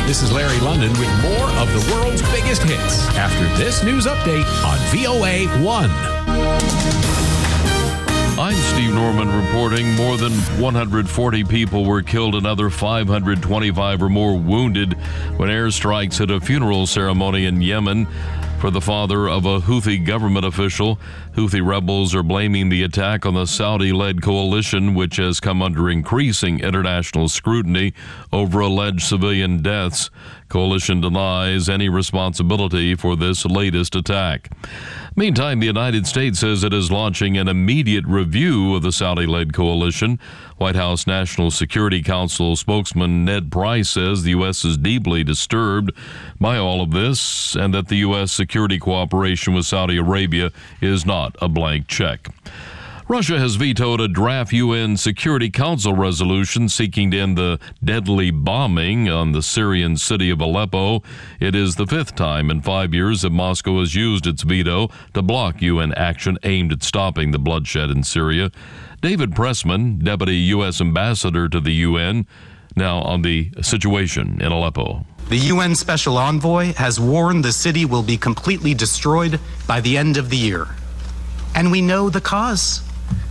This is Larry London with more of the world's biggest hits after this news update on VOA 1. I'm Steve Norman reporting more than 140 people were killed, another 525 or more wounded when airstrikes hit a funeral ceremony in Yemen for the father of a Houthi government official. Houthi rebels are blaming the attack on the Saudi-led coalition, which has come under increasing international scrutiny over alleged civilian deaths. Coalition denies any responsibility for this latest attack. Meantime, the United States says it is launching an immediate review of the Saudi-led coalition. White House National Security Council spokesman Ned Price says the U.S. is deeply disturbed by all of this and that the U.S. security cooperation with Saudi Arabia is not a blank check. Russia has vetoed a draft UN Security Council resolution seeking to end the deadly bombing on the Syrian city of Aleppo. It is the fifth time in 5 years that Moscow has used its veto to block UN action aimed at stopping the bloodshed in Syria. David Pressman, Deputy U.S. Ambassador to the UN, now on the situation in Aleppo. The UN Special Envoy has warned the city will be completely destroyed by the end of the year. And we know the cause.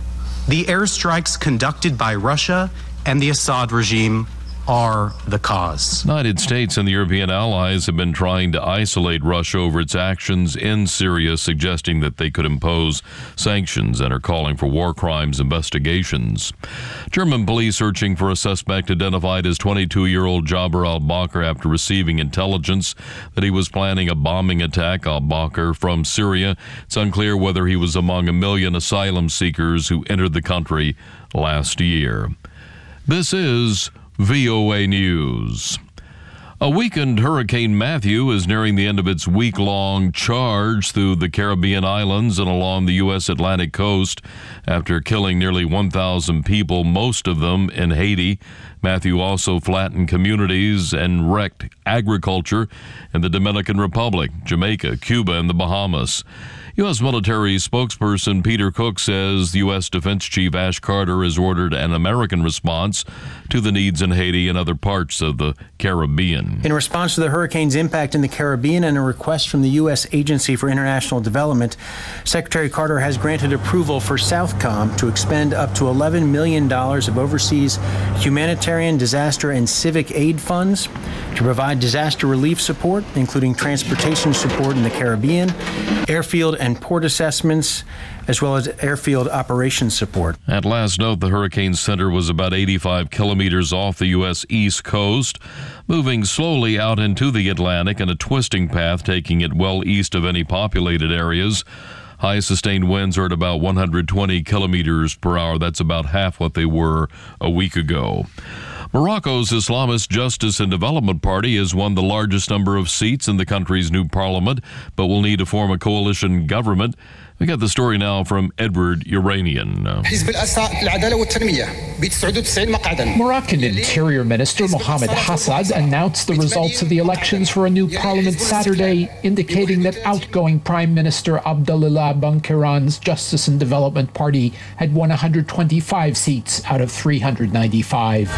The airstrikes conducted by Russia and the Assad regime are the cause. The United States and the European allies have been trying to isolate Russia over its actions in Syria, suggesting that they could impose sanctions and are calling for war crimes investigations. German police searching for a suspect identified as 22-year-old Jaber al-Bakr after receiving intelligence that he was planning a bombing attack. Al-Bakr from Syria. It's unclear whether he was among 1 million asylum seekers who entered the country last year. This is VOA News. A weakened Hurricane Matthew is nearing the end of its week-long charge through the Caribbean islands and along the U.S. Atlantic coast after killing nearly 1,000 people, most of them in Haiti. Matthew also flattened communities and wrecked agriculture in the Dominican Republic, Jamaica, Cuba, and the Bahamas. U.S. military spokesperson Peter Cook says the U.S. Defense Chief Ash Carter has ordered an American response to the needs in Haiti and other parts of the Caribbean. In response to the hurricane's impact in the Caribbean and a request from the U.S. Agency for International Development, Secretary Carter has granted approval for Southcom to expend up to $11 million of overseas humanitarian, disaster, and civic aid funds to provide disaster relief support, including transportation support in the Caribbean, airfield and port assessments, as well as airfield operations support. At last note, the hurricane center was about 85 kilometers off the U.S. East Coast, moving slowly out into the Atlantic in a twisting path, taking it well east of any populated areas. High sustained winds are at about 120 kilometers per hour. That's about half what they were a week ago. Morocco's Islamist Justice and Development Party has won the largest number of seats in the country's new parliament, but will need to form a coalition government. We got the story now from Edward Uranian. Moroccan Interior Minister Mohamed Hassad announced the results of the elections for a new parliament Saturday, indicating that outgoing Prime Minister Abdallah Bankiran's Justice and Development Party had won 125 seats out of 395.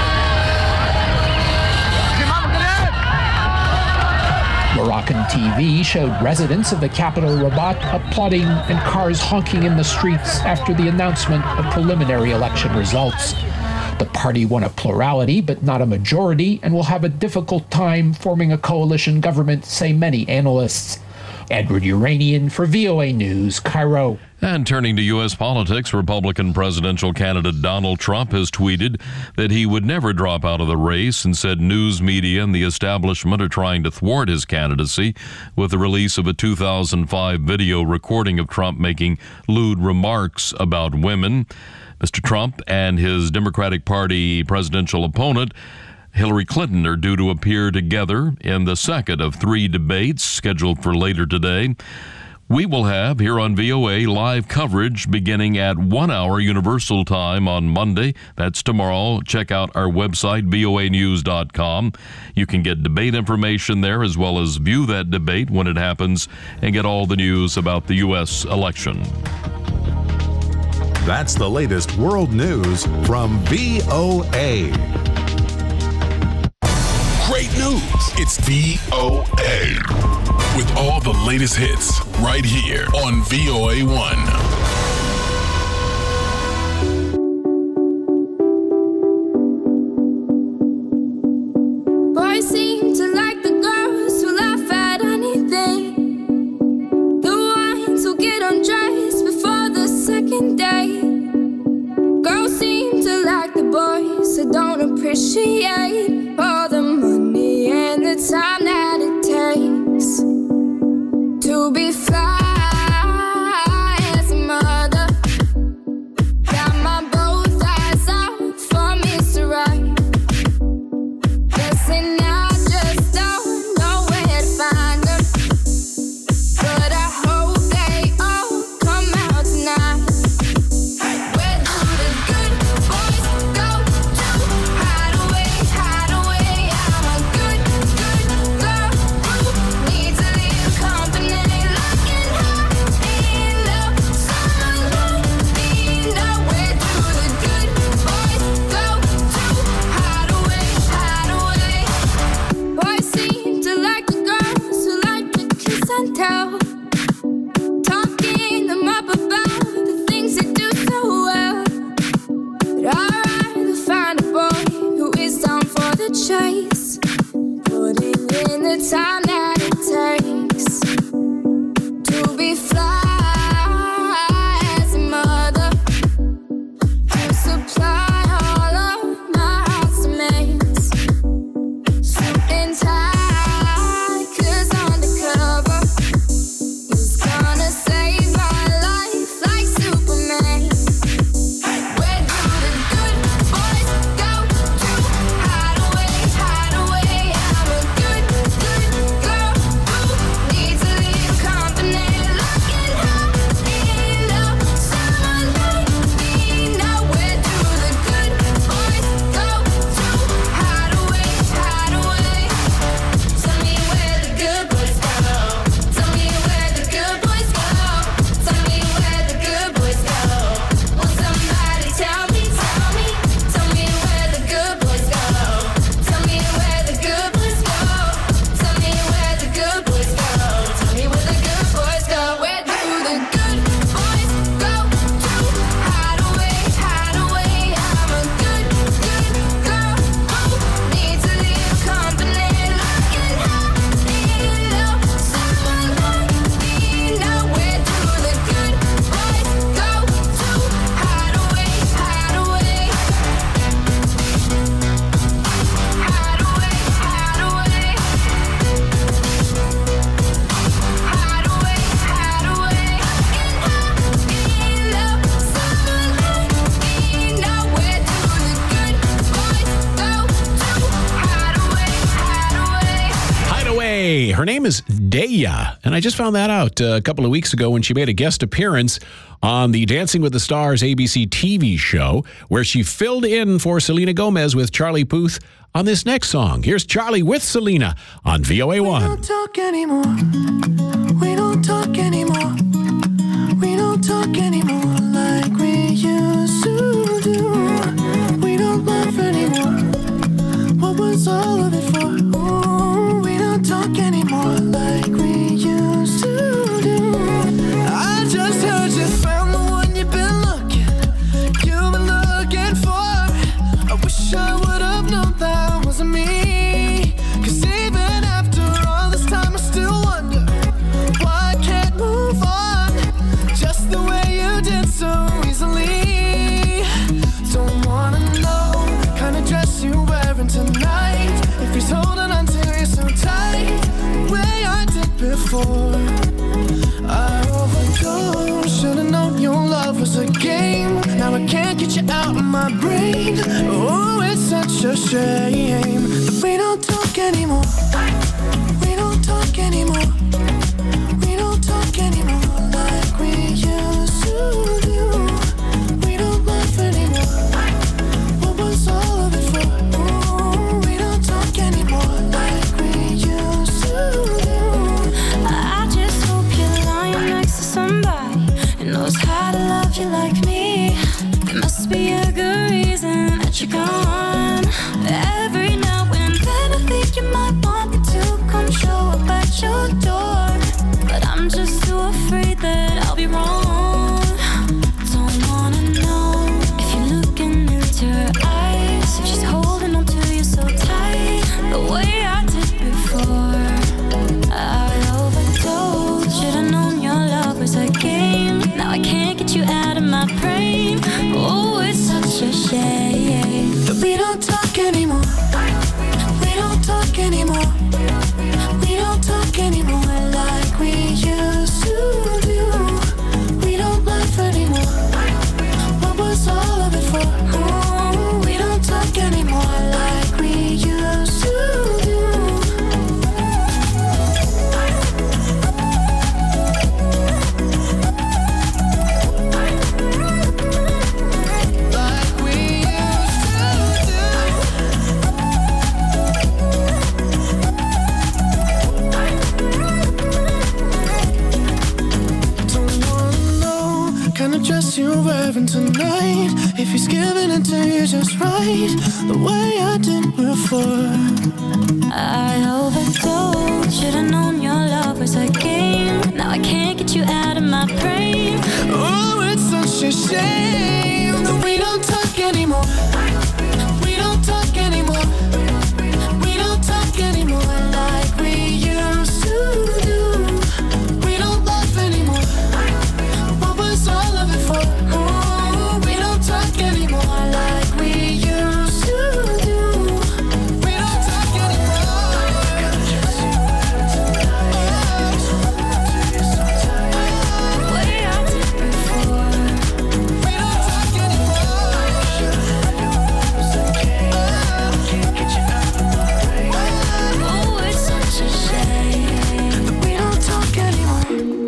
Moroccan TV showed residents of the capital Rabat applauding and cars honking in the streets after the announcement of preliminary election results. The party won a plurality but not a majority and will have a difficult time forming a coalition government, say many analysts. Edward Uranian for VOA News, Cairo. And turning to U.S. politics, Republican presidential candidate Donald Trump has tweeted that he would never drop out of the race and said news media and the establishment are trying to thwart his candidacy with the release of a 2005 video recording of Trump making lewd remarks about women. Mr. Trump and his Democratic Party presidential opponent Hillary Clinton are due to appear together in the second of 3 debates scheduled for later today. We will have here on VOA live coverage beginning at 1 hour Universal Time on Monday. That's tomorrow. Check out our website, voanews.com. You can get debate information there as well as view that debate when it happens and get all the news about the U.S. election. That's the latest world news from VOA. Great news! It's VOA with all the latest hits right here on VOA1. Appreciate all the money and the time that it takes to be fly as a mother. Got my both eyes out for Mr. Right. Guessing I just don't know where to find them, but I hope they all come out tonight. Where do the good boys go to? Hide away, I'm a good girl who needs a little company. Looking high in love, someone like me. Now where do the good boys go to? Hide away. Boys seem to like the girls who like to kiss and tell, talking them up about the things they do so well. But I'd rather find a boy who is down for the chase, putting in the time that it takes to be fly as a mother, to supply all of my house mates. Something tight, 'cause undercover is gonna save my life like Superman. Where do the good boys go to? Hide away. I'm a good girl who needs a little company. Looking high in love, someone like me. Now where do the good boys go to? Hide away. Tell me where the good boys go. Tell me where the good boys go. Tell me where the good boys go. Will somebody tell me? Tell me where the good boys go. Tell me where the good boys go. Tell me where the good boys go. Tell me where the good boys go. Where do the good boys go to? Hide away. I'm a good girl who needs a little company. Looking high in love, someone like me. Now where do the good boys go to? Hide away. Hide away. In love, someone like me. Now where do the good boys go to? Hide away. Hideaway. Her name is Daya, and I just found that out a couple of weeks ago when she made a guest appearance on the Dancing with the Stars ABC TV show, where she filled in for Selena Gomez with Charlie Puth on this next song. Here's Charlie with Selena on VOA1. We don't talk anymore. We don't talk anymore. We don't talk anymore like we used to do. We don't laugh anymore. What was all of it for? Ooh, we don't talk anymore like we used to do. I just heard you found the one you've been looking for. I wish I would have known that wasn't me. 'Cause even after all this time I still wonder why I can't move on just the way you did so easily. Don't wanna know the kind of dress you're wearing tonight, if he's holding on to you so tight, the way I did before. I overdosed, should've known your love was a game. Now I can't get you out of my brain. Oh, it's such a shame that we don't talk anymore. We don't talk anymore. We don't talk anymore like we used to do. We don't laugh anymore. What was all of it for? Ooh, we don't talk anymore like we used to do. I just hope you're lying next to somebody who knows how to love you like me. There must be a good reason that you're gone. Every night we're wearing tonight. If he's giving it to you just right, the way I did before. I overdosed. Should've known your love was a game. Now I can't get you out of my brain. Oh, it's such a shame that we don't talk anymore. We don't talk anymore. We don't talk anymore like we used to do. We don't laugh anymore. What was all of it for? Oh, we don't talk anymore like we used to do. We don't talk anymore. Way I did before. We don't talk anymore. Can't get you out of my way. Oh, it's such a shame. We don't talk anymore.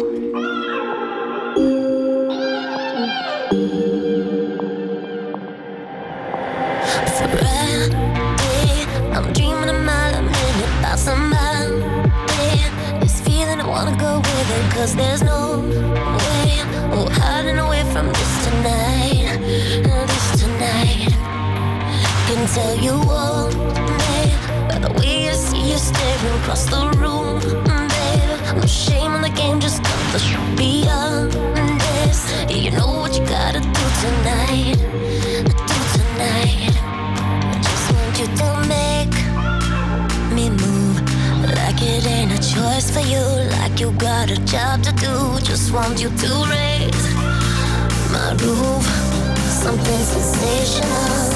I'm dreaming a mile a minute about somebody. This feeling I wanna go with it, cause there's no way. Oh, hiding away from this tonight. This tonight. Can tell you all, babe, by the way I see you staring across the room, babe. No shame in the game, just cut the show beyond this. Yeah, you know what you gotta do tonight. Do tonight. I just want you to make me move like it ain't a choice for you, like you got a job to do. Just want you to raise my roof, something sensational.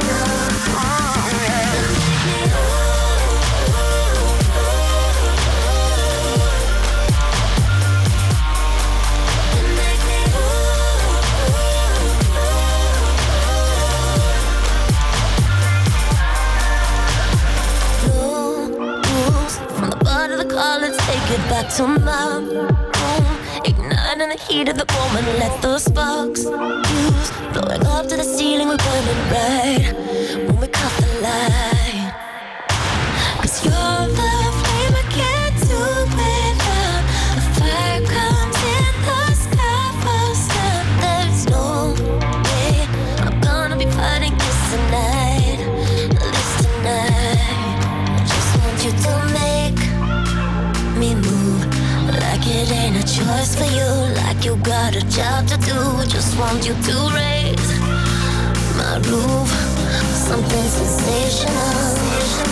Let's take it back to my room. Igniting the heat of the moment, let the sparks fuse. Blowing up to the ceiling, we're burning bright when we cut the light. Cause you're the flame I can't do without. The fire comes in the sky first time. There's no way I'm gonna be fighting this tonight. This tonight. I just want you to make me move like it ain't a choice for you, like you got a job to do. Just want you to raise my roof, something sensational.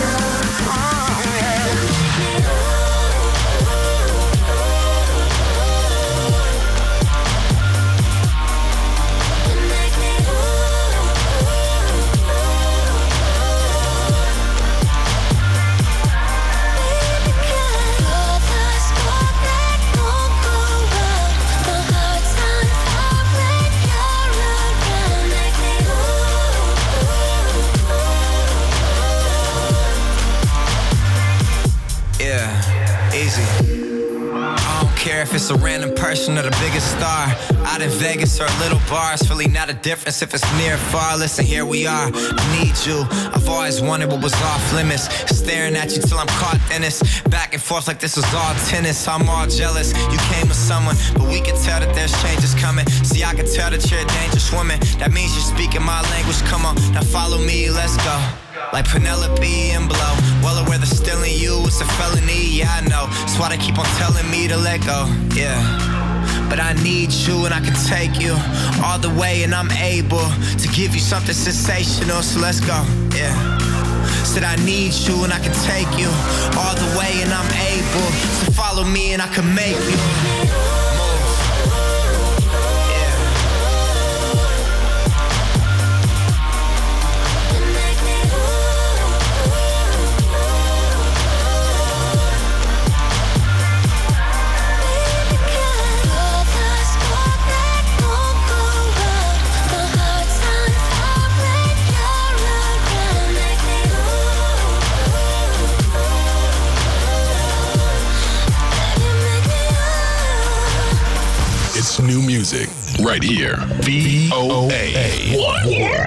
If it's a random person or the biggest star, out in Vegas or little bars, really not a difference if it's near or far. Listen, here we are, I need you. I've always wanted what was off limits, staring at you till I'm caught in this. Back and forth like this was all tennis. I'm all jealous, you came with someone, but we can tell that there's changes coming. See, I can tell that you're a dangerous woman. That means you're speaking my language, come on, now follow me, let's go. Like Penelope and Blow, well aware that stealing you is a felony, yeah I know. That's why they keep on telling me to let go, yeah. But I need you and I can take you all the way, and I'm able to give you something sensational, so let's go, yeah. Said I need you and I can take you all the way, and I'm able to follow me and I can make you move. New music right here. VOA1.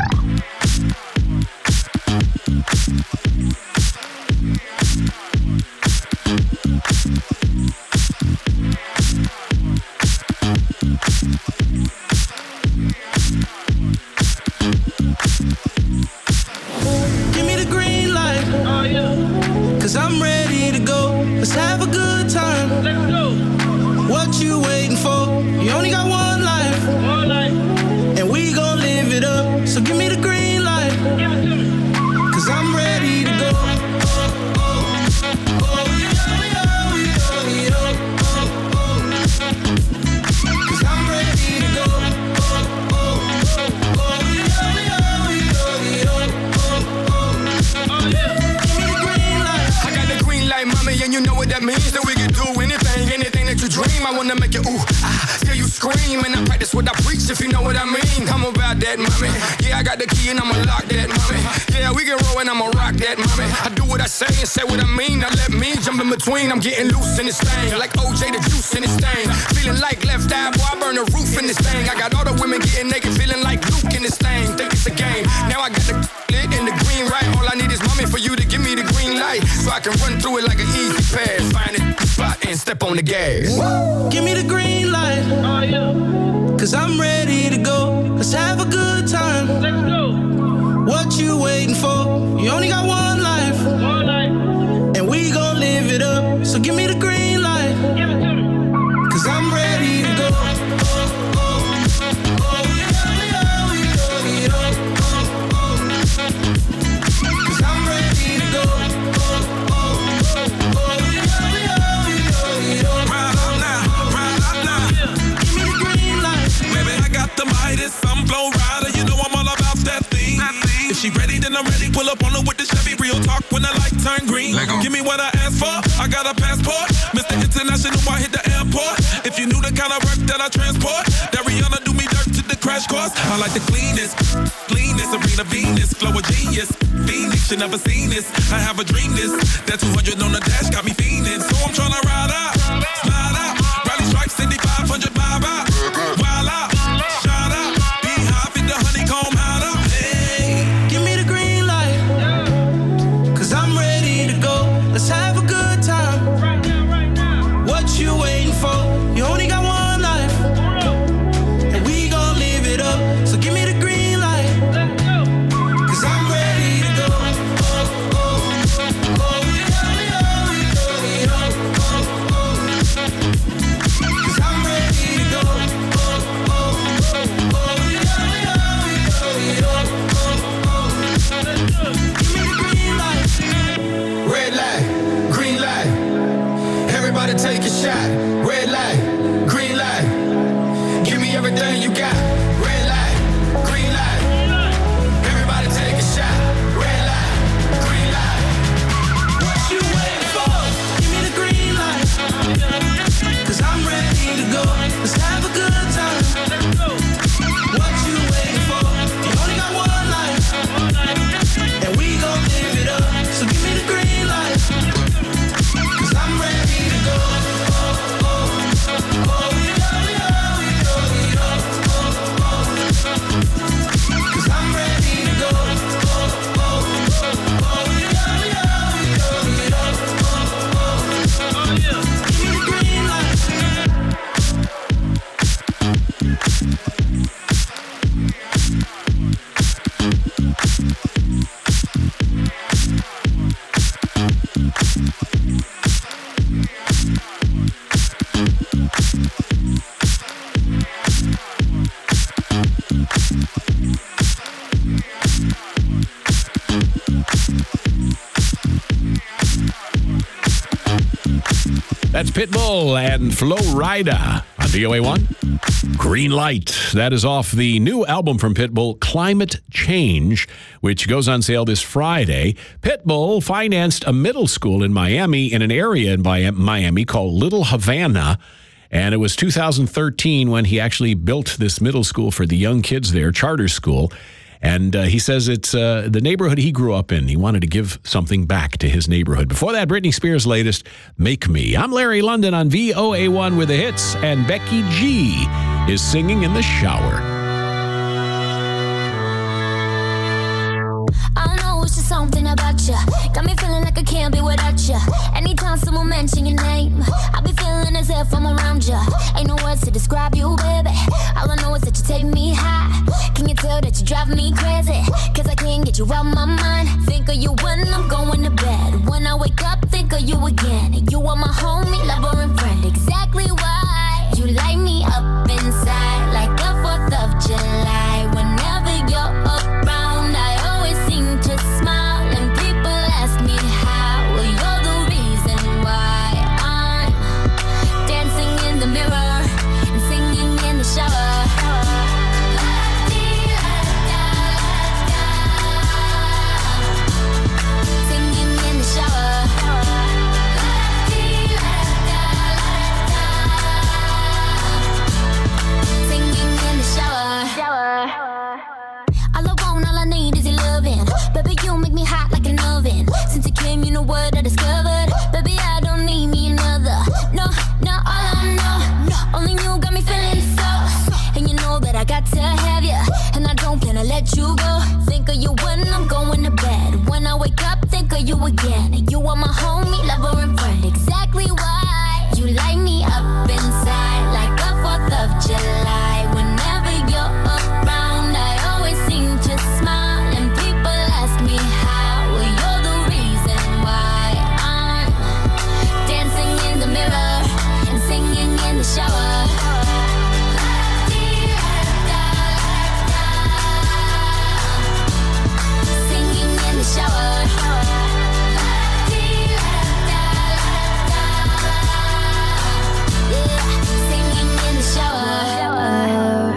'cause I'm ready to go. Let's have a good time. Let's go. What you waiting for? You only got one life. One life. And we gon' live it up. So give me the green light. Give it to me. 'Cause I'm ready to go. And you know what that means, that we can do anything that you dream. I wanna make you ooh, hear you scream. And I practice what I preach, if you know what I mean. I'm about that, mommy. Yeah, I got the key and I'ma lock that, mommy. Yeah, we can roll and I'ma rock that, mommy. I do what I say and say what I mean. Now let me jump in between, I'm getting loose in this thing. Like OJ, the juice in this thing. Feeling like left eye, boy, I burn the roof in this thing. I got all the women getting naked, feeling like Luke in this thing. Think it's a game, now I got the lit and the green right. All I need is mommy for you to give me the green light, so I can run through it like an easy pass. Find it, spot and step on the gas. Give me the green light. Oh, yeah. 'Cause I'm ready to go. Let's have a good time. Let's go. What you waiting for? You only got one life. One life. And we gon' live it up. So give me the green light. Give it to me. 'Cause I'm ready to go. I'm Flow Rider, you know I'm all about that thing. If she ready, then I'm ready. Pull up on her with the Chevy. Real talk when the light turn green. Give me what I asked for. I got a passport. Mr. International, I hit the airport. If you knew the kind of work that I transport, that Rihanna do me dirt to the crash course. I like the cleanest, Serena Venus, flow a genius. Phoenix, you never seen this. I have a dream this. That 200 on the dash got me fiending. So I'm tryna ride out, slide out. Rally stripes, 500 vibe out. Wild out. Take a shot, red light, green light. Give me everything you got. Red light, green light. Everybody take a shot, red light, green light. What you waiting for? Give me the green light. 'Cause I'm ready to go. Let's have a good time. What you waiting for? You only got one life. And we gon' live it up. So give me the green light. 'Cause I'm ready to go. That's Pitbull and Flow Rida on VOA1. Green Light. That is off the new album from Pitbull, Climate Change, which goes on sale this Friday. Pitbull financed a middle school in Miami, in an area in Miami called Little Havana. And it was 2013 when he actually built this middle school for the young kids there, charter school. And he says it's the neighborhood he grew up in. He wanted to give something back to his neighborhood. Before that, Britney Spears' latest, Make Me. I'm Larry London on VOA1 with the hits, and Becky G is singing in the shower. I know it's just something about you. Got me feeling like I can't be without you. Anytime someone mention your name, I be feeling as if I'm around you. Ain't no words to describe you, baby. All I know is that you take me high. Can you tell that you drive me crazy? 'Cause I can't get you out my mind. Think of you when I'm going to bed. When I wake up, Now you are my homie, lover, and friend. Exactly why you light me up inside like a 4th of July. Whenever you're around, I always seem to smile, and people ask me how. Well, you're the reason why I'm dancing in the mirror and singing in the shower. Singing in the shower. Singing in the shower.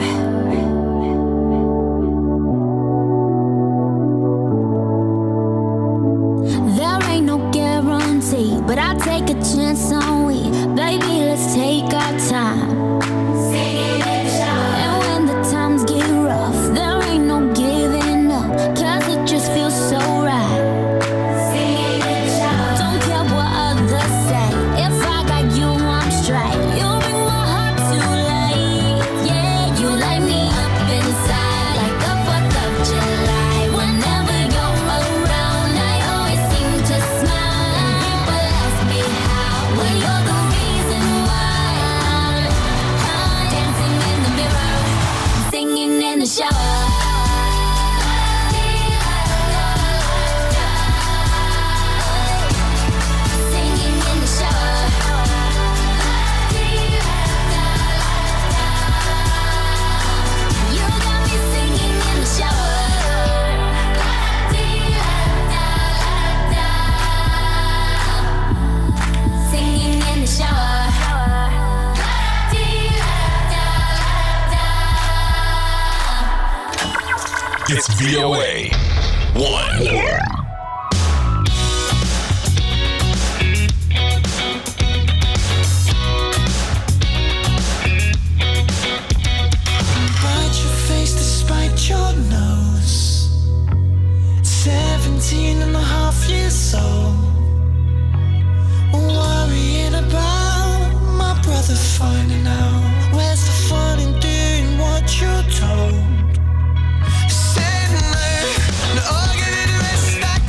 There ain't no guarantee, but I take a chance on we. Baby, let's take our time. And when the times get rough, there ain't no giving up, 'cause it just feels so right. Don't care what others say, if I got you, I'm straight. You bring my heart to life, yeah. You light me up inside like a 4th of July. Whenever you're around, I always seem to smile, and people ask me how. Well, you're the reason why I'm dancing in the mirror, singing in the shower. Singing in the shower. You got me singing in the shower. Singing in the shower. It's VOA 1. Bite your face despite your nose. 17 and a half years old. Worrying about my brother finding out. Where's the fun in doing what you're told? Save me, no, I'll give you the rest I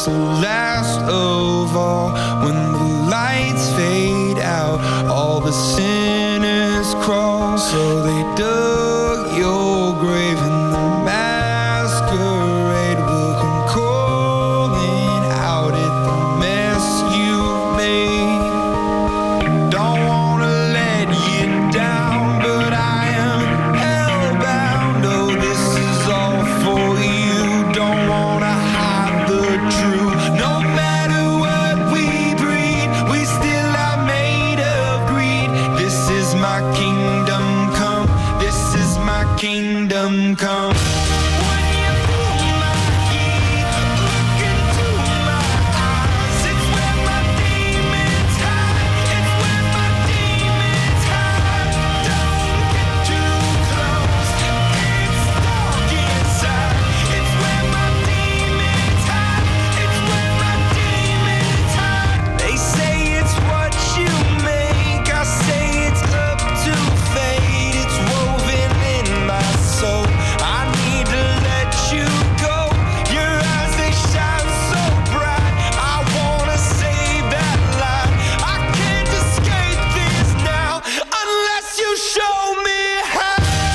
the last of all. When the lights fade out, all the sinners crawl. So they dug your grave and the masquerade will come calling out at the mess you've made. Don't wanna let you down, but I am hellbound. Oh, this is all for you. Don't wanna hide the truth. No matter what we breed, we still are made of greed. This is my kingdom come. This is my kingdom come. They say it's what you make. I say it's up to fate. It's woven in my soul. I need to let you go. Your eyes, they shine so bright. I wanna save that light. I can't escape this now unless you show me how.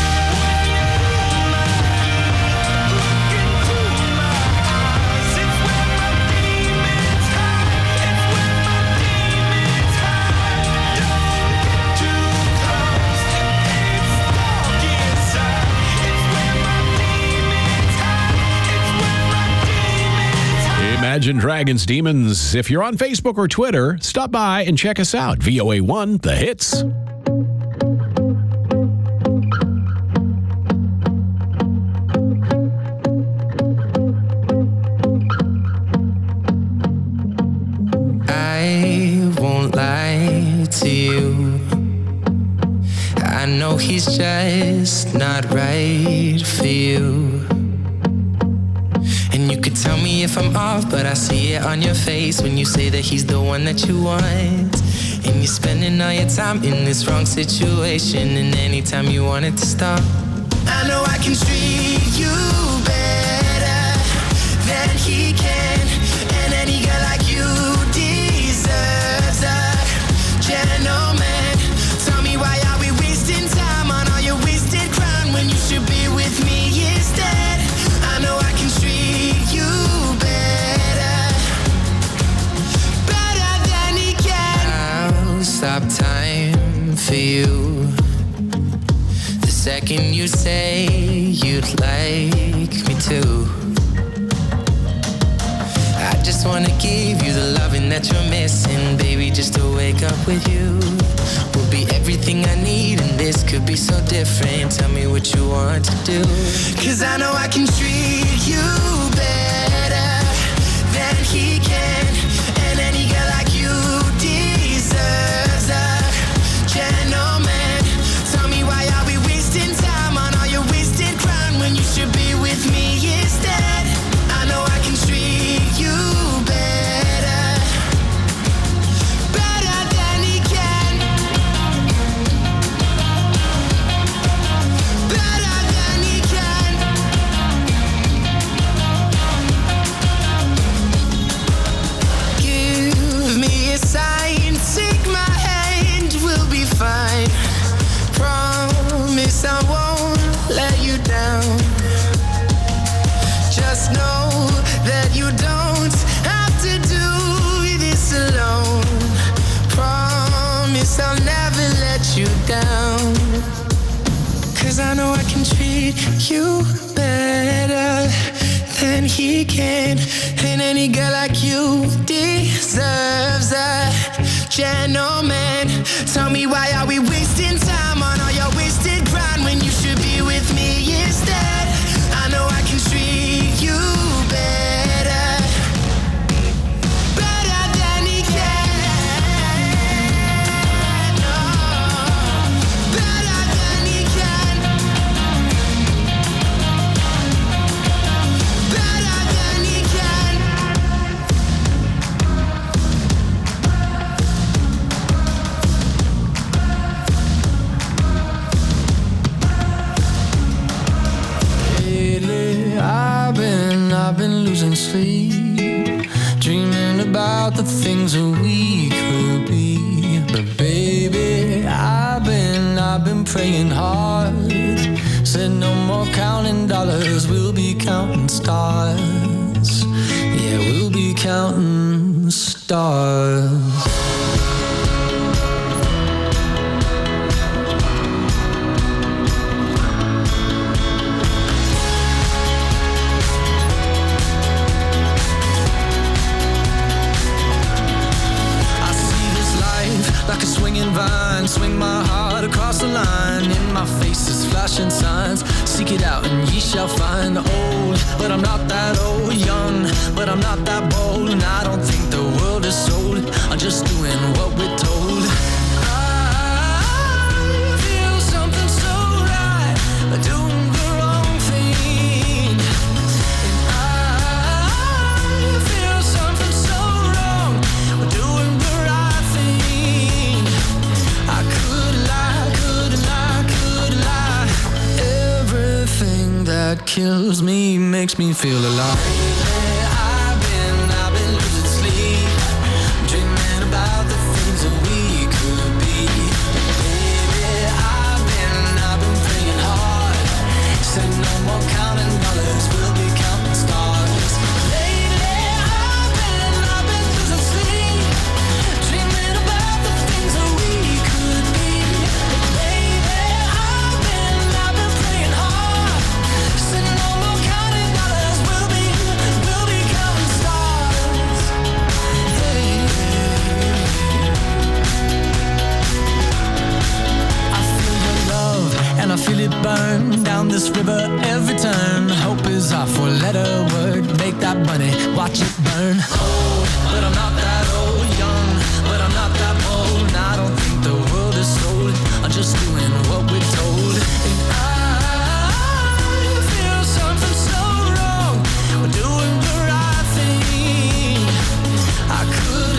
Imagine Dragons Demons. If you're on Facebook or Twitter, stop by and check us out. VOA1, The Hits. I won't lie to you. I know he's just not right for you. And you could tell me if I'm off, but I see it on your face when you say that he's the one that you want. And you're spending all your time in this wrong situation, and anytime you want it to stop, I know I can treat you better than he can. And any girl like you deserves a gentleman. Tell me, why are we wasting time on all your wasted crime when you should be with me instead? I know I can treat you better, better than he can. I'll stop time for you the second you say you'd like me to. I just wanna give you the loving that you're missing, baby. Just to wake up with you will be everything I need, and this could be so different. Tell me what you want to do, 'cause I know I can treat you better than he can. And any girl like you deserves a gentleman. Tell me, why are we wasting time on all your wasted crime when you should be with me instead? I know I can treat you better, better than he can, better than he can. Give me a sign, take my hand, we'll be fine. Promise I won't let you down. Just know that you don't have to do this alone. Promise I'll never let you down. 'Cause I know I can treat you better than he can. And any girl like you deserves a gentleman. Tell me, why are we wasting time on all your wasted grind when you should be with me instead? I know I can treat you better, better than he can. Oh, better than he can, better than he can. praying hard. Said no more counting dollars, we'll be counting stars. Yeah, we'll be counting stars. Like a swinging vine, swing my heart across the line. In my face is flashing signs. Seek it out and ye shall find. Old, but I'm not that old. Young, but I'm not that bold. And I don't think the world is sold. I'm just doing what we're told. I feel something so right, but doing the wrong thing. And I feel something so wrong, but doing the right thing. I could lie. Everything that kills me makes me feel alive. I've been losing sleep, dreaming about the things that we could be. Baby, I've been praying hard. Said no more counting dollars, we'll be counting stars. Lately, I've been losing sleep, dreaming about the things that we could be. Baby, I've been praying hard. Said no more counting dollars, we'll be counting stars. Hey. I feel your love and I feel it burn down this river every turn. Hope is our four-letter word. Make that money, watch it burn. Old, but I'm not that old. Young, but I'm not that bold. And I don't think the world is sold. I'm just doing what we're told. And I feel something so wrong. We're doing the right thing. I could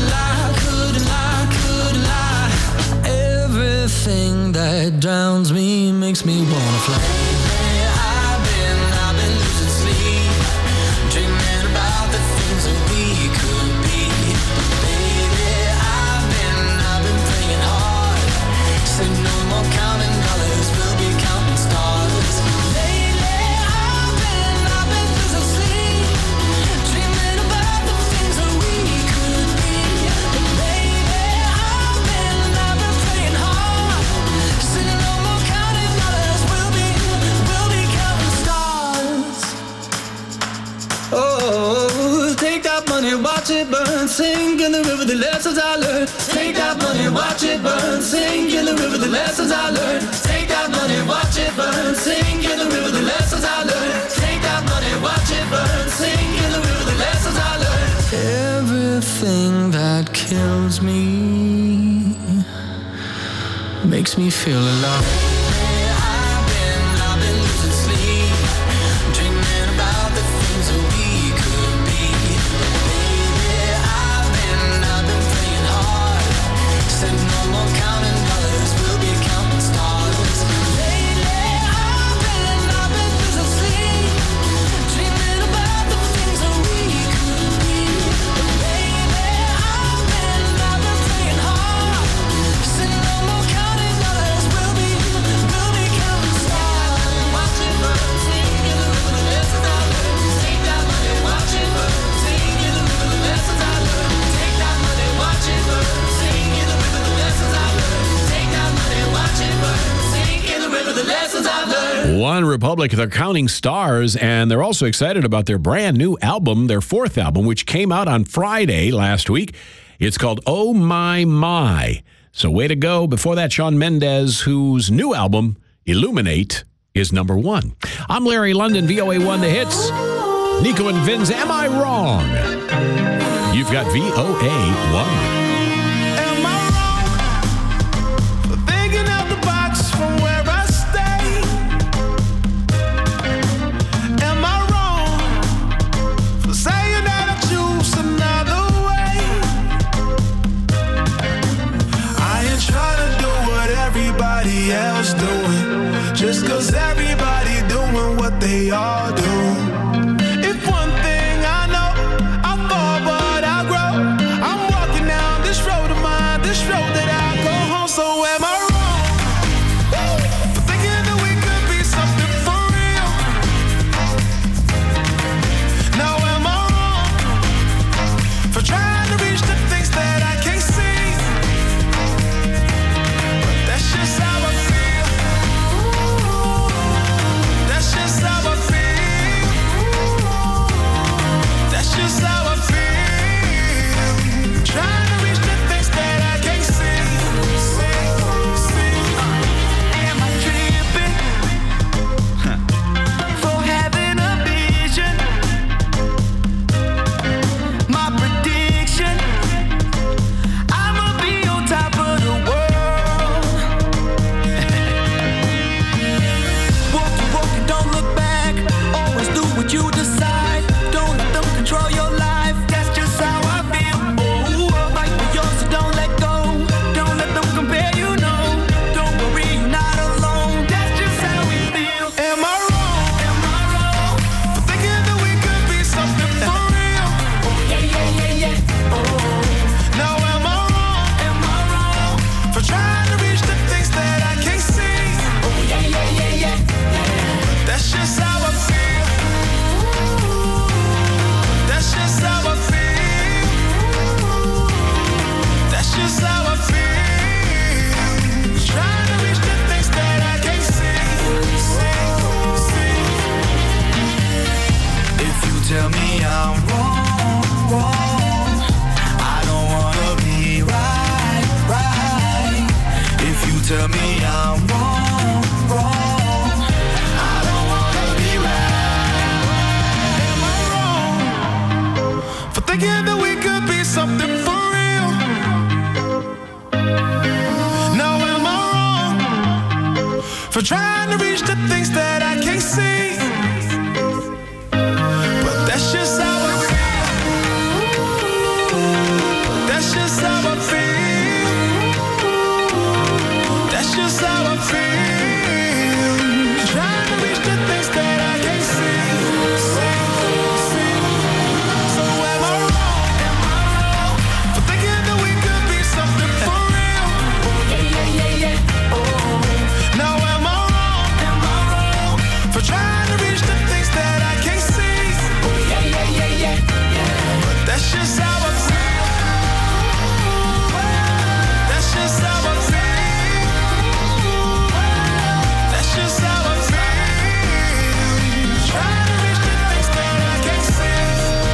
lie. Everything that drowns me makes me wanna fly. I've been losing sleep, dreaming about the things that we could be. Baby, I've been praying hard. Said no more counting dollars, we'll be counting stars. Lately, I've been losing sleep, dreaming about the things that we could be. Baby, I've been praying hard. Said no more counting dollars, we'll be counting stars. Oh, take that money, watch it burn, sink in the river, the lessons I learned. Take that money, watch it burn, sink in the river, the lessons I learned. Take that money, watch it burn, sink in the river, the lessons I learned. Take that money, watch it burn, sink in the river, the lessons I learned. Everything that kills me makes me feel alive. I've been losing sleep, dreaming about the things that we could be. Baby, I've been praying hard. Said no more counting dollars, we'll be counting stars. Lately, I've been losing sleep, dreaming about the things that we could be. Baby, I've been praying hard. Said no more counting dollars, we'll be counting stars. Watch it burn, sing in the river, the lessons I learned. Take that money, watch it burn, sing in the river, the lessons I learned. Take that money, watch it burn, sing in the river, the lessons I learned. Take that money, watch it burn, sing in the river, the lessons I learned. One Republic, they're counting stars, and they're also excited about their brand new album, their fourth album, which came out on Friday last week. It's called Oh My My. So way to go. Before that, Shawn Mendes, whose new album, Illuminate, is number one. I'm Larry London, VOA1 The Hits. Nico and Vince, Am I Wrong? You've got VOA1. Am I wrong for thinking out the box from where I stay? Am I wrong for saying that I choose another way? I ain't trying to do what everybody else doing, just 'cause everybody doing what they all do. If one thing I know, I fall but I grow. I'm walking down this road of mine, this road that I go home. So am I wrong? tell me I'm wrong, wrong. I don't wanna be right. Am I wrong for thinking that we could be something for real? Now am I wrong for trying to reach the things that I can't see? But that's just how I feel. That's just how I feel. That's just how I feel. Trying to reach the things that I can't see. So am I wrong? Am I wrong for thinking that we could be something for real? Oh. Now am I wrong? Am I wrong for trying to reach the things that I can't see? But that's just how I feel. That's just how I feel. That's just how I feel. Trying to reach the things that I can't see.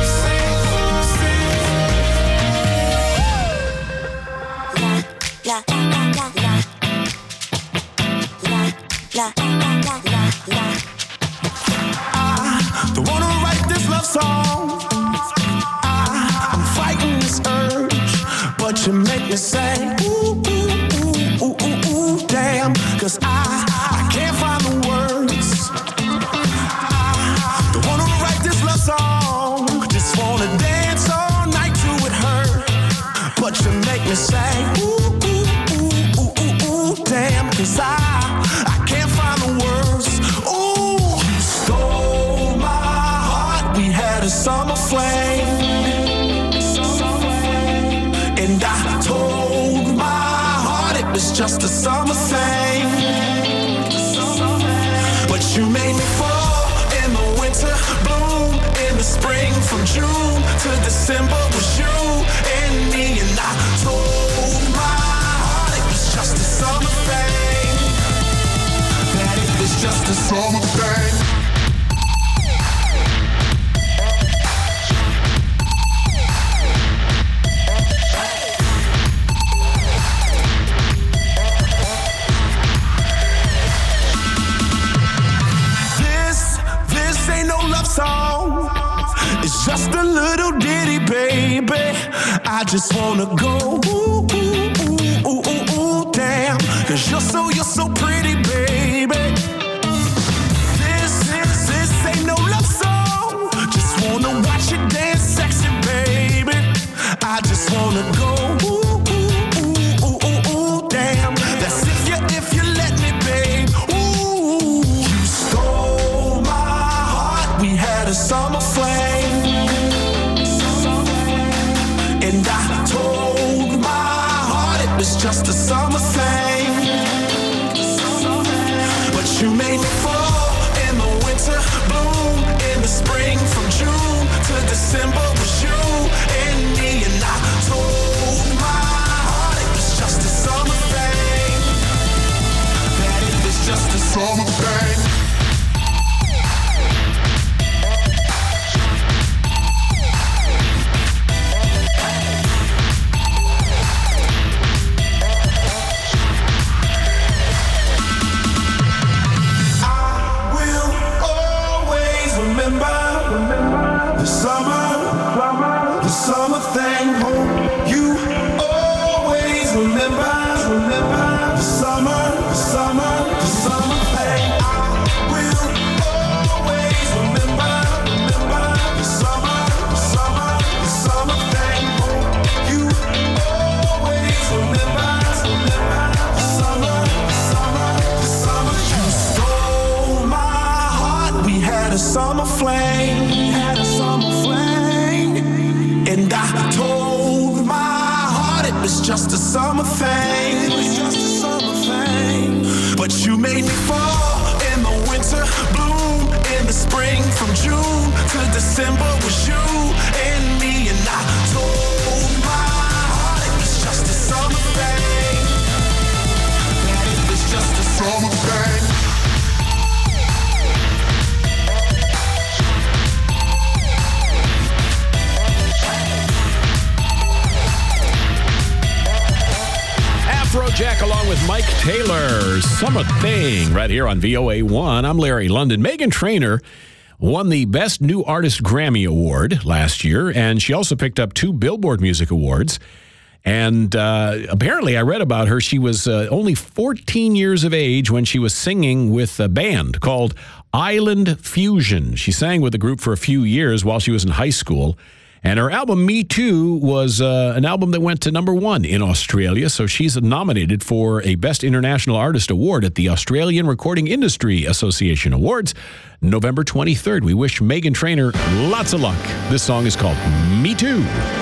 I don't wanna write this love song. I'm fighting this urge, but you make me say, ooh, ooh, ooh, ooh, ooh, ooh, damn. 'Cause I can't find the words. I don't wanna write this love song. Just wanna dance all night to it hurt. But you make me say, ooh, ooh, ooh, ooh, ooh, ooh, damn. 'Cause I can't find the words. Ooh, you stole my heart. We had a summer flame. And I told my heart it was just a summer thing. But you made me fall in the winter, bloom in the spring. From June to December was you and me. And I told my heart it was just a summer thing. That it was just a summer thing. This ain't no love song. It's just a little ditty, baby. I just wanna go ooh, ooh, ooh, ooh, ooh, ooh, damn. 'Cause you're so pretty, baby. This ain't no love song. Just wanna watch you dance sexy, baby. I just wanna go ooh, ooh, ooh, ooh, ooh, ooh, damn. That's if you let me, babe. Ooh, you stole my heart. We had a summer flame. And I told my heart it was just a summer thing. But you made me fall in the winter, bloom in the spring. From June to December was you and me. And I told my heart it was just a summer thing. That it was just a summer thing. The summer thing. Hope you always remember the summer thing. I will always remember the summer thing. Hope you always remember the summer. You stole my heart. We had a summer flame. And I told my heart it was just a summer thing. But you made me fall in the winter, bloom in the spring. From June to December was you and me. And I told my heart it was just a summer thing. That it was just a summer thing. Afrojack along with Mike Mike Taylor, Summer Thing, right here on VOA1. I'm Larry London. Meghan Trainor won the Best New Artist Grammy Award last year, and she also picked up 2 Billboard Music Awards. And apparently, I read about her, she was only 14 years of age when she was singing with a band called Island Fusion. She sang with the group for a few years while she was in high school. And her album, Me Too, was an album that went to #1 in Australia. So she's nominated for a Best International Artist Award at the Australian Recording Industry Association Awards, November 23rd. We wish Meghan Trainor lots of luck. This song is called Me Too.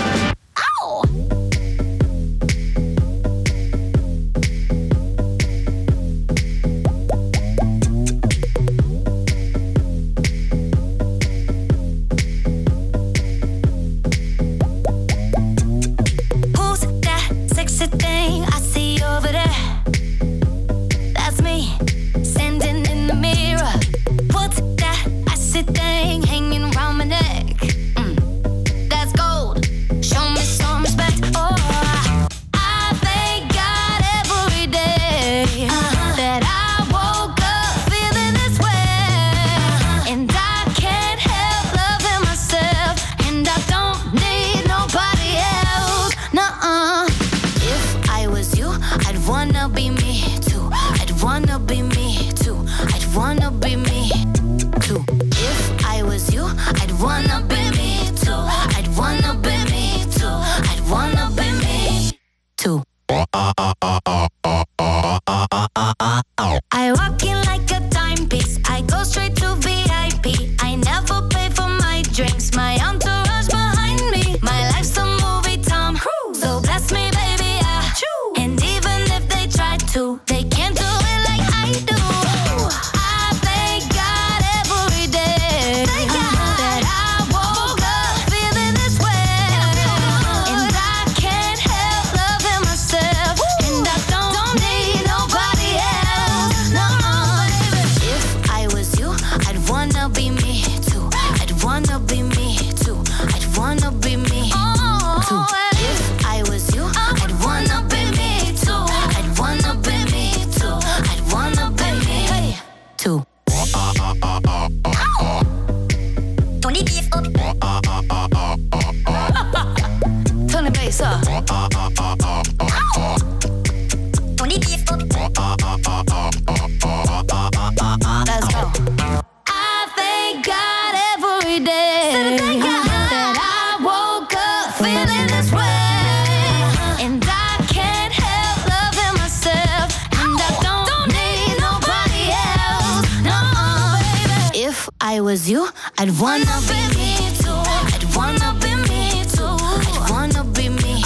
I was you, I'd wanna be me too. I'd wanna be me too. I'd wanna be me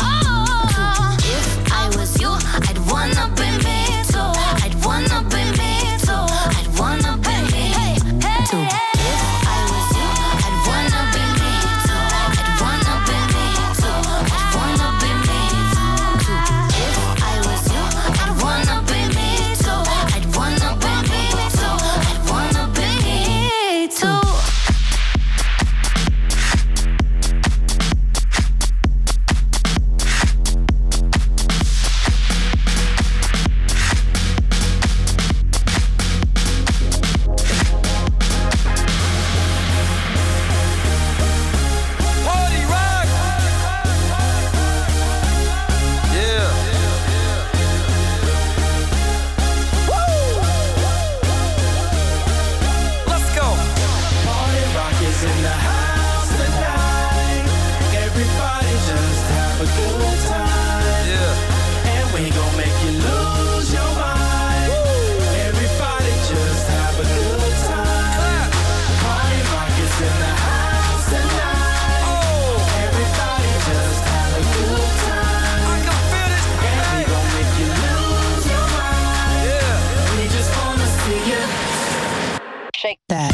too. If I was you, I'd wanna be me too. I'd wanna be me too. I'd wanna be me too. If I was you, I'd wanna be me too. I'd wanna be me too. I'd wanna be me too. If I was you, I'd wanna be me too. I'd wanna be me too. I'd wanna be me too. Party rock. Yeah. Woo. Let's go. Party rock is in the house tonight. Everybody just have a good time. Yeah. And we gon' make you lose your mind. Everybody just have a good time. Party rock is in the house tonight. Everybody just have a good time. I can feel it. And we gon' make you lose your mind. Yeah. We just wanna see you shake that.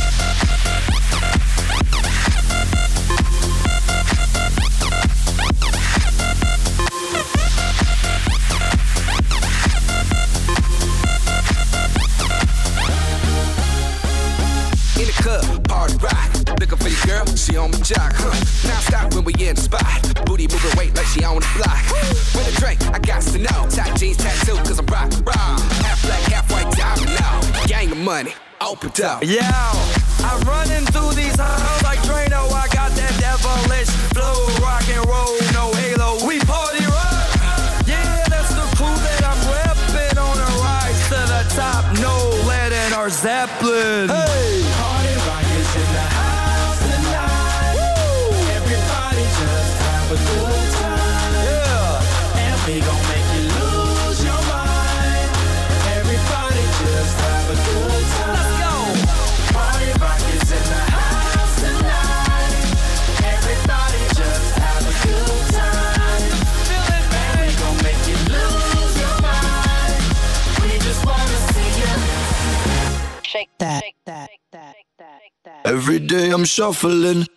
in the club, party rock. Looking for your girl, she she on my jock, Now stop when we in the spot. Booty moving weight like she on the block. With a drink, I got to know. Tight jeans, tattoo, cause I'm rock, raw. Half black, half white, diamond now. Gang of money, open up. Yeah, I'm running through these halls like Drano. I got that devilish flow, rock and roll, no halo. We party rock. Yeah, that's the crew that I'm repping on a rise to the top. No lead in our Zeppelin. Hey, party rock is in the house tonight. Woo! Everybody just have a good time. Yeah, and we gon' make you lose your mind. Everybody just have a good time. Let's go. Party rock is in the house tonight. Everybody just have a good time. Feel it, man. And we gon' make you lose your mind. We just wanna see you shake that. Every day I'm shuffling.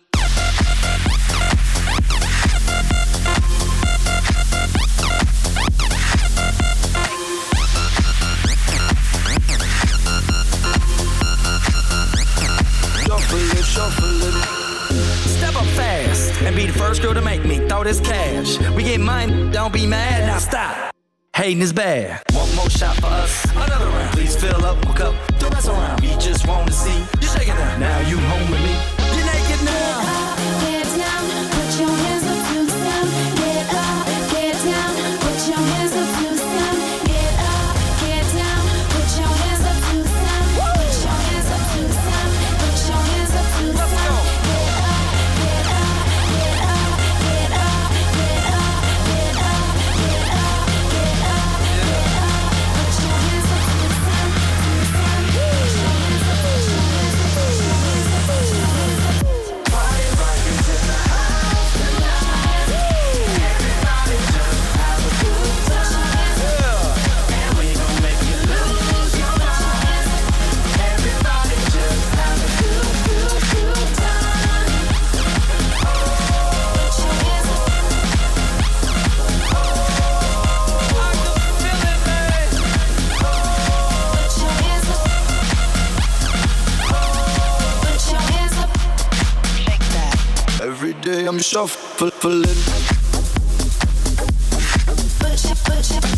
Shuffling. Step up fast and be the first girl to make me throw this cash. We get mine, don't be mad, now stop. Hating is bad. One more shot for us, another round. Please fill up, hook up, don't mess around. We just wanna see you shaking down. Now you home with me. You're naked now. Get down, put your hands up to the sound. Get up, get down, put your hands up to the sound. Get up, get down, put your hands up to the sound. Put your hands up to the sound. Put your hands up to the sound. Get up, get up, get up, get up, get up, get up, get up, get up, get up. Put your hands up to the sound, to the sound. Put your hands up, put your hands up, put your hands up, put your hands up. party rock is in the house tonight. Everybody just have a good time. And we gon' make you lose your mind. Everybody just have a good time. Put your hands up. I can feel it, man. Put your hands up. Put your hands up. Shake that. Every day I'm shuffling. Put your, put your. Put your,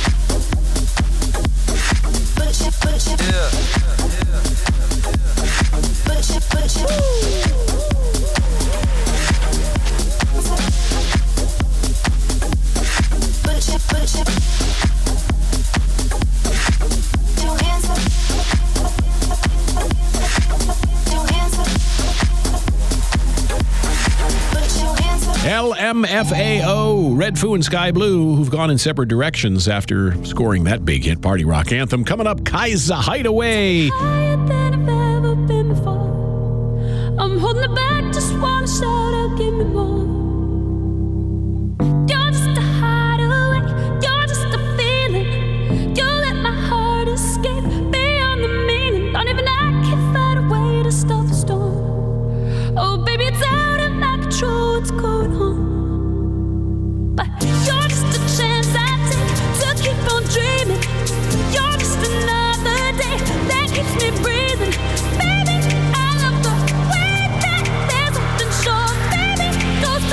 put your. Yeah. Put your, put your. Put your, put your. Put your hands up. Put your hands up. Put your hands up. LMFAO, Red Foo and Sky Blue, who've gone in separate directions after scoring that big hit party rock anthem. Coming up, Kaiser Hideaway. Higher than I've ever been before. I'm holding it back, just wanna shout out, give me more. You're just a hideaway, you're just a feeling. You let my heart escape beyond the meaning. Don't even I can find a way to stop the storm. Oh baby, it's out of my control, what's going on? But you're just a chance I take to keep on dreaming. You're just another day that keeps me breathing. Baby, I love the way that there's something short. Baby, goes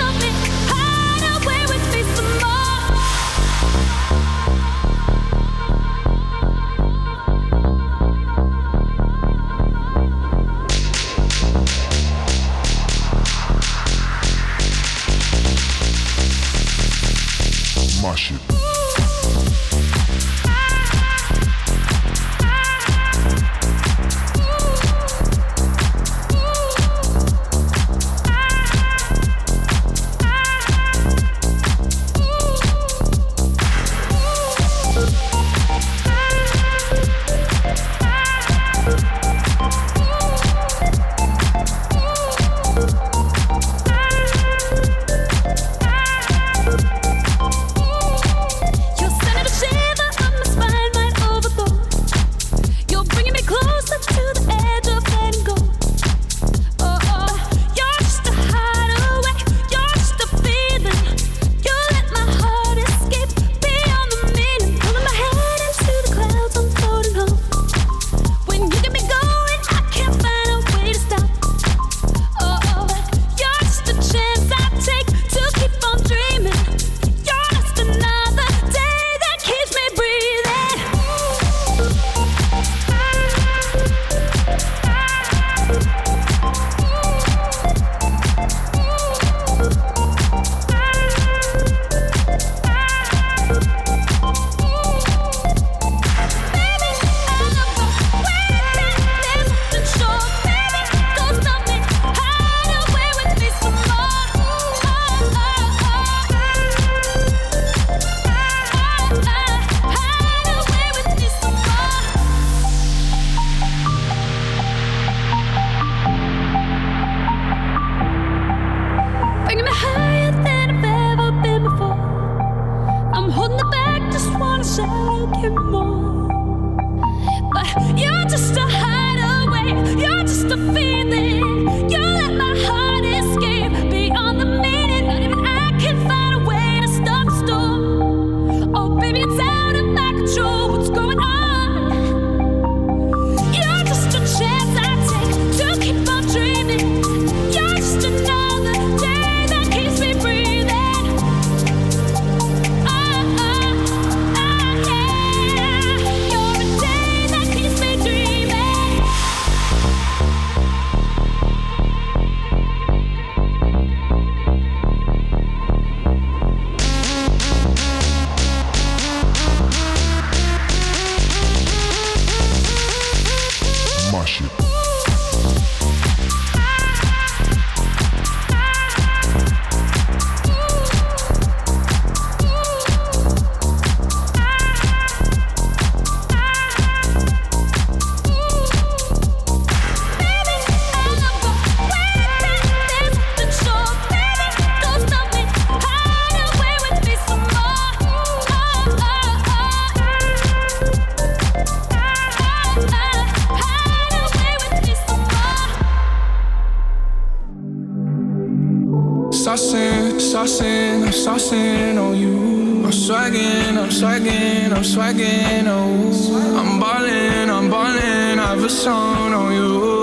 swaggin', oh. I'm ballin', I have a song on you.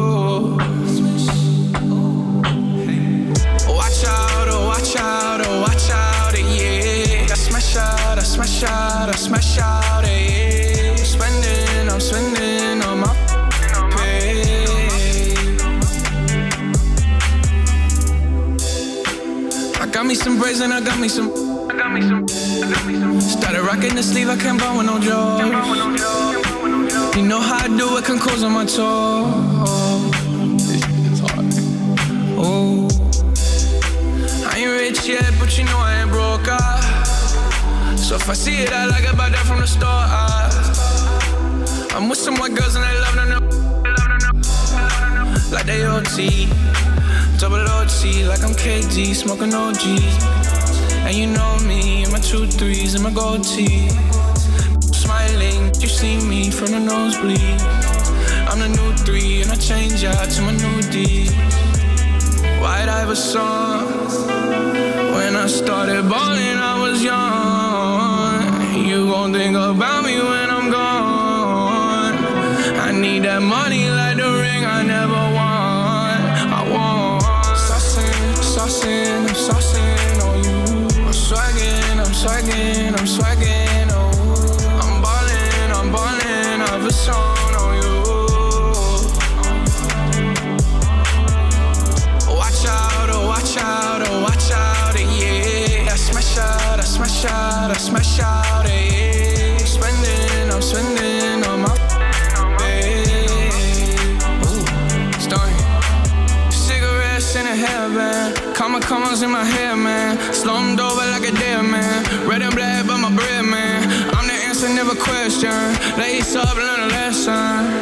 Watch out, oh, watch out, oh, watch out, yeah. I smash out, yeah. I'm spending on my pay. I got me some braids and I got me some. Started rocking the sleeve, I can't buy with no jaws. You know how I do it, can close on my toes. It's hard. Oh, I ain't rich yet, but you know I ain't broke. So if I see it, I like it, buy that from the store. I'm with some white girls and they love them like they OT, double OT, like I'm KD, smoking OG. And you know me, and my 2 3s and my gold tee. Smiling, you see me from the nosebleed. I'm the new 3 and I change out to my new D. White Iverson. When I started balling, I was young. You gon' think about me when I'm gone. I need that money like the ring I never won. I want saucing, I'm saucing on you. I'm swaggin', oh. I'm ballin', I have a song on you. Watch out, oh, watch out, yeah. I smash out, yeah. I'm spending on my pay. Ooh, starting. Cigarettes in a hairband. Commas in my hair, man. Slumped over like a dead man. Red and black, but my bread, man. I'm the answer, never question. Lace up, learn a lesson.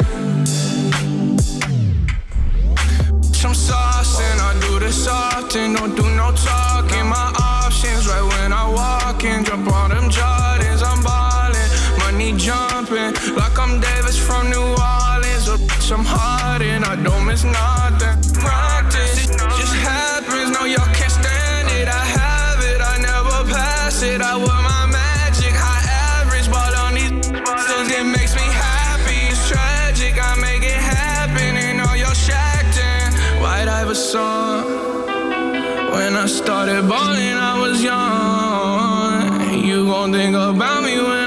I'm saucing, I do this often. Don't do no talking. My options right when I walk in. Jump on them Jordans, I'm ballin'. Money jumping like I'm Davis from New Orleans. Oh, bitch, I'm hard and I don't miss nothing. Practice, it just happens. No, y'all can't stand it. I have it, I never pass it. I wear my magic, high average. Ball on these so it makes me happy. It's tragic, I make it happen. And all y'all shacked in. White Iverson. When I started balling, I was young. You gon' think about me when